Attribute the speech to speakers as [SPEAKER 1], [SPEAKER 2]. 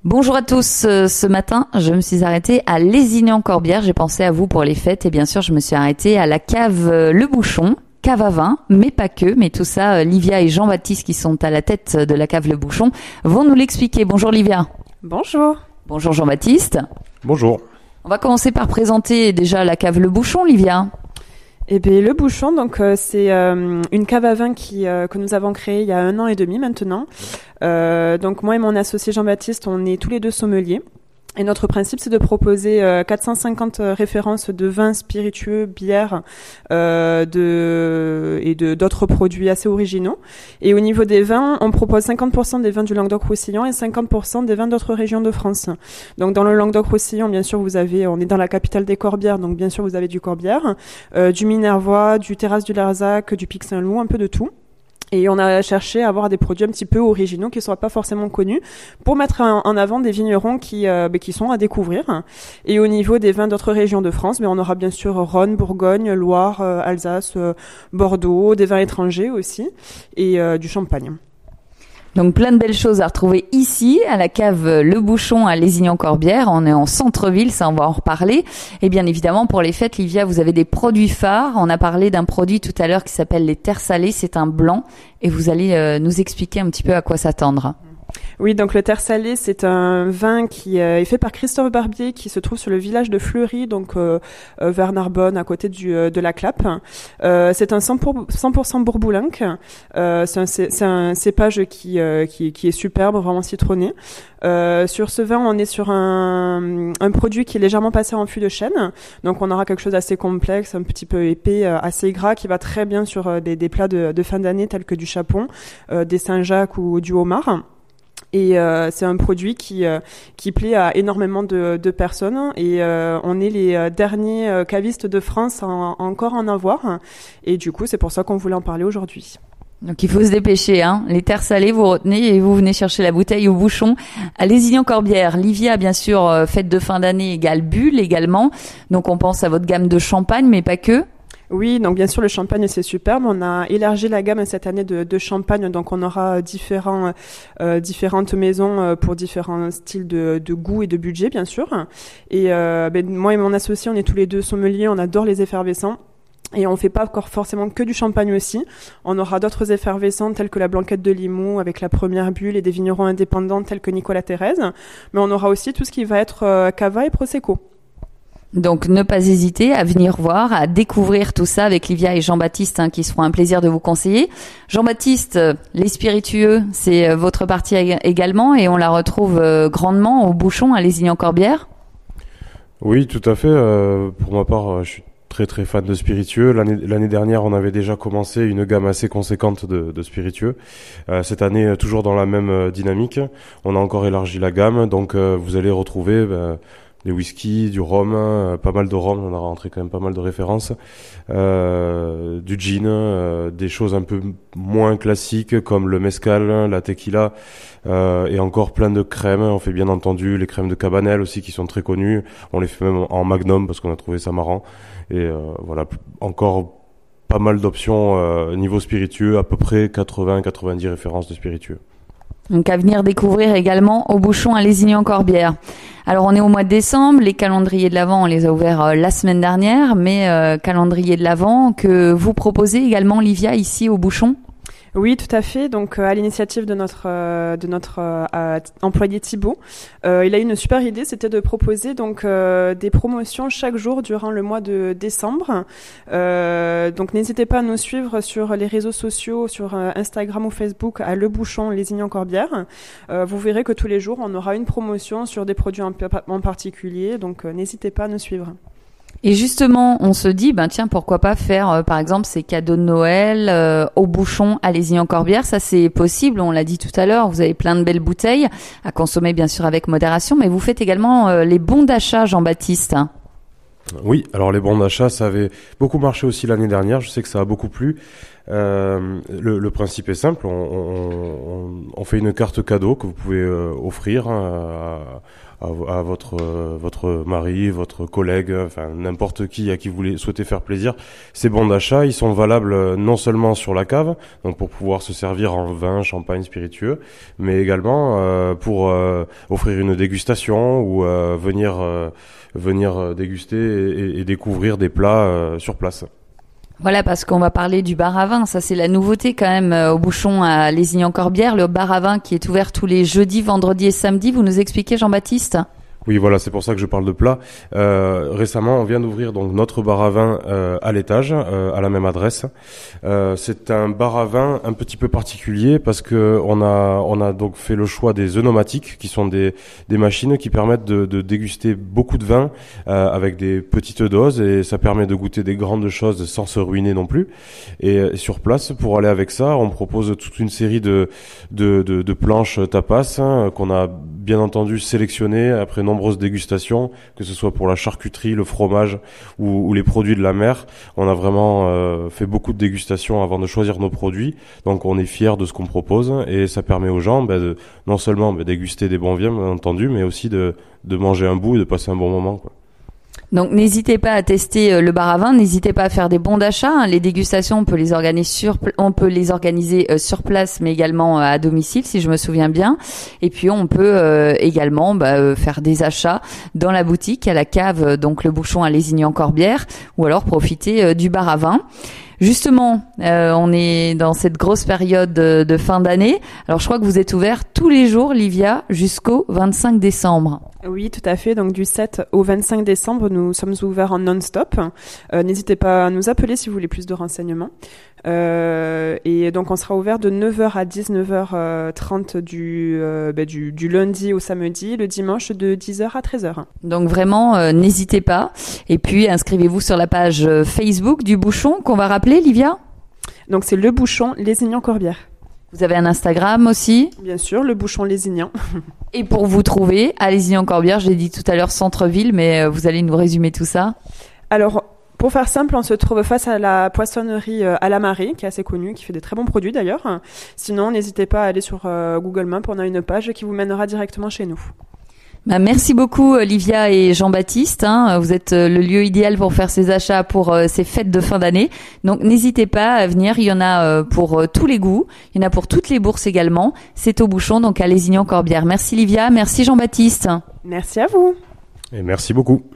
[SPEAKER 1] Bonjour à tous. Ce matin, je me suis arrêtée à Lézignan-Corbière. J'ai pensé à vous pour les fêtes et bien sûr, je me suis arrêtée à la cave Le Bouchon, cave à vin, mais pas que. Mais tout ça, Livia et Jean-Baptiste qui sont à la tête de la cave Le Bouchon vont nous l'expliquer. Bonjour Livia.
[SPEAKER 2] Bonjour.
[SPEAKER 1] Bonjour Jean-Baptiste.
[SPEAKER 3] Bonjour.
[SPEAKER 1] On va commencer par présenter déjà la cave Le Bouchon, Livia.
[SPEAKER 2] Eh bien, Le Bouchon, donc c'est une cave à vin que nous avons créée il y a 1 an et demi maintenant. Donc moi et mon associé Jean-Baptiste, on est tous les deux sommeliers. Et notre principe, c'est de proposer 450 références de vins spiritueux, bières et d'autres produits assez originaux. Et au niveau des vins, on propose 50% des vins du Languedoc-Roussillon et 50% des vins d'autres régions de France. Donc dans le Languedoc-Roussillon, bien sûr, on est dans la capitale des Corbières, donc bien sûr, vous avez du Corbière, du Minervois, du Terrasse du Larzac, du Pic Saint-Loup, un peu de tout. Et on a cherché à avoir des produits un petit peu originaux qui ne soient pas forcément connus pour mettre en avant des vignerons qui sont à découvrir. Et au niveau des vins d'autres régions de France, on aura bien sûr Rhône, Bourgogne, Loire, Alsace, Bordeaux, des vins étrangers aussi et du champagne.
[SPEAKER 1] Donc plein de belles choses à retrouver ici, à la cave Le Bouchon à Lézignan-Corbière. On est en centre-ville, ça on va en reparler. Et bien évidemment, pour les fêtes, Livia, vous avez des produits phares. On a parlé d'un produit tout à l'heure qui s'appelle les terres salées. C'est un blanc et vous allez nous expliquer un petit peu à quoi s'attendre.
[SPEAKER 2] Oui, donc le Terre Salée, c'est un vin qui est fait par Christophe Barbier, qui se trouve sur le village de Fleury, donc vers Narbonne, à côté de la Clappe. C'est un 100% Bourboulinc. C'est un cépage qui est superbe, vraiment citronné. Sur ce vin, on est sur un produit qui est légèrement passé en fût de chêne. Donc on aura quelque chose d'assez complexe, un petit peu épais, assez gras, qui va très bien sur des plats de fin d'année tels que du chapon, des Saint-Jacques ou du homard. Et c'est un produit qui plaît à énormément de personnes et on est les derniers cavistes de France à encore en avoir et du coup c'est pour ça qu'on voulait en parler aujourd'hui.
[SPEAKER 1] Donc il faut se dépêcher, hein. Les terres salées, vous retenez et vous venez chercher la bouteille au Bouchon à Lézignan-Corbière. Livia, bien sûr, fête de fin d'année égale bulle également. Donc on pense à votre gamme de champagne, mais pas que.
[SPEAKER 2] Oui, donc bien sûr le champagne c'est superbe. On a élargi la gamme cette année de champagne, donc on aura différentes maisons pour différents styles de goût et de budget bien sûr. Et moi et mon associé, on est tous les deux sommeliers, on adore les effervescents. Et on fait pas encore forcément que du champagne aussi. On aura d'autres effervescents tels que la Blanquette de Limoux avec la première bulle et des vignerons indépendants tels que Nicolas Thérèse. Mais on aura aussi tout ce qui va être cava et prosecco.
[SPEAKER 1] Donc ne pas hésiter à venir voir, à découvrir tout ça avec Livia et Jean-Baptiste qui se feront un plaisir de vous conseiller. Jean-Baptiste, les spiritueux, c'est votre partie également et on la retrouve grandement au Bouchon à Lézignan-Corbière.
[SPEAKER 3] Oui, tout à fait. Pour ma part, je suis très très fan de spiritueux. L'année dernière, on avait déjà commencé une gamme assez conséquente de spiritueux. Cette année, toujours dans la même dynamique. On a encore élargi la gamme, donc vous allez retrouver des whisky, du rhum, pas mal de rhum, on a rentré quand même pas mal de références, du gin, des choses un peu moins classiques comme le mezcal, la tequila, et encore plein de crèmes. On fait bien entendu les crèmes de Cabanel aussi qui sont très connues. On les fait même en magnum parce qu'on a trouvé ça marrant. Et voilà, encore pas mal d'options niveau spiritueux, à peu près 80-90 références de spiritueux.
[SPEAKER 1] Donc à venir découvrir également au Bouchon à Lézignan-Corbière. Alors on est au mois de décembre, les calendriers de l'Avent on les a ouverts la semaine dernière, mais calendrier de l'Avent que vous proposez également Livia ici au Bouchon.
[SPEAKER 2] Oui, tout à fait. Donc, à l'initiative de notre employé Thibaut, il a eu une super idée, c'était de proposer donc des promotions chaque jour durant le mois de décembre. Donc, n'hésitez pas à nous suivre sur les réseaux sociaux, sur Instagram ou Facebook à Le Bouchon Lézignan-Corbière. Vous verrez que tous les jours, on aura une promotion sur des produits en particulier. Donc, n'hésitez pas à nous suivre.
[SPEAKER 1] Et justement, on se dit, tiens, pourquoi pas faire, par exemple, ces cadeaux de Noël au Bouchon à Lézignan-Corbière. Ça, c'est possible. On l'a dit tout à l'heure. Vous avez plein de belles bouteilles à consommer, bien sûr, avec modération. Mais vous faites également les bons d'achat, Jean-Baptiste.
[SPEAKER 3] Oui, alors les bons d'achat, ça avait beaucoup marché aussi l'année dernière. Je sais que ça a beaucoup plu. Le principe est simple, on fait une carte cadeau que vous pouvez offrir à votre mari, votre collègue, enfin n'importe qui à qui vous souhaitez faire plaisir. Ces bons d'achat, ils sont valables non seulement sur la cave, donc pour pouvoir se servir en vin, champagne, spiritueux, mais également pour offrir une dégustation ou venir déguster et découvrir des plats sur place.
[SPEAKER 1] Voilà, parce qu'on va parler du bar à vin. Ça, c'est la nouveauté quand même au Bouchon à Lézignan-Corbière. Le bar à vin qui est ouvert tous les jeudis, vendredis et samedis. Vous nous expliquez, Jean-Baptiste ?
[SPEAKER 3] Oui, voilà, c'est pour ça que je parle de plat. Récemment, on vient d'ouvrir donc notre bar à vin à l'étage, à la même adresse. C'est un bar à vin un petit peu particulier parce que on a donc fait le choix des œnomatiques, qui sont des machines qui permettent de déguster beaucoup de vin avec des petites doses, et ça permet de goûter des grandes choses sans se ruiner non plus. Et sur place, pour aller avec ça, on propose toute une série de planches tapas qu'on a bien entendu sélectionnées après nombreuses dégustations, que ce soit pour la charcuterie, le fromage ou les produits de la mer. On a vraiment fait beaucoup de dégustations avant de choisir nos produits, donc on est fiers de ce qu'on propose, et ça permet aux gens de non seulement déguster des bons vins, bien entendu, mais aussi de manger un bout et de passer un bon moment, quoi.
[SPEAKER 1] Donc n'hésitez pas à tester le bar à vin, n'hésitez pas à faire des bons d'achat. Les dégustations, on peut les organiser sur place, mais également à domicile, si je me souviens bien. Et puis on peut également faire des achats dans la boutique, à la cave, donc le Bouchon à Lézignan-Corbière, ou alors profiter du bar à vin. Justement, on est dans cette grosse période de fin d'année. Alors je crois que vous êtes ouvert tous les jours, Livia, jusqu'au 25 décembre.
[SPEAKER 2] Oui, tout à fait. Donc du 7 au 25 décembre, nous sommes ouverts en non-stop. N'hésitez pas à nous appeler si vous voulez plus de renseignements. Et donc on sera ouvert de 9h à 19h30 du lundi au samedi, le dimanche de 10h à 13h.
[SPEAKER 1] Donc vraiment, n'hésitez pas. Et puis inscrivez-vous sur la page Facebook du Bouchon, qu'on va rappeler, Livia.
[SPEAKER 2] Donc c'est le Bouchon Lézignan-Corbière.
[SPEAKER 1] Vous avez un Instagram aussi ?
[SPEAKER 2] Bien sûr, le Bouchon Lézignan.
[SPEAKER 1] Et pour vous trouver, à Lézignan-Corbière, je l'ai dit tout à l'heure, centre-ville, mais vous allez nous résumer tout ça ?
[SPEAKER 2] Alors, pour faire simple, on se trouve face à la poissonnerie à la Marée, qui est assez connue, qui fait des très bons produits d'ailleurs. Sinon, n'hésitez pas à aller sur Google Maps, on a une page qui vous mènera directement chez nous.
[SPEAKER 1] Merci beaucoup Livia et Jean-Baptiste, vous êtes le lieu idéal pour faire ces achats pour ces fêtes de fin d'année. Donc n'hésitez pas à venir, il y en a pour tous les goûts, il y en a pour toutes les bourses également. C'est au Bouchon, donc à Lézignan-Corbière. Merci Livia, merci Jean-Baptiste.
[SPEAKER 2] Merci à vous.
[SPEAKER 3] Et merci beaucoup.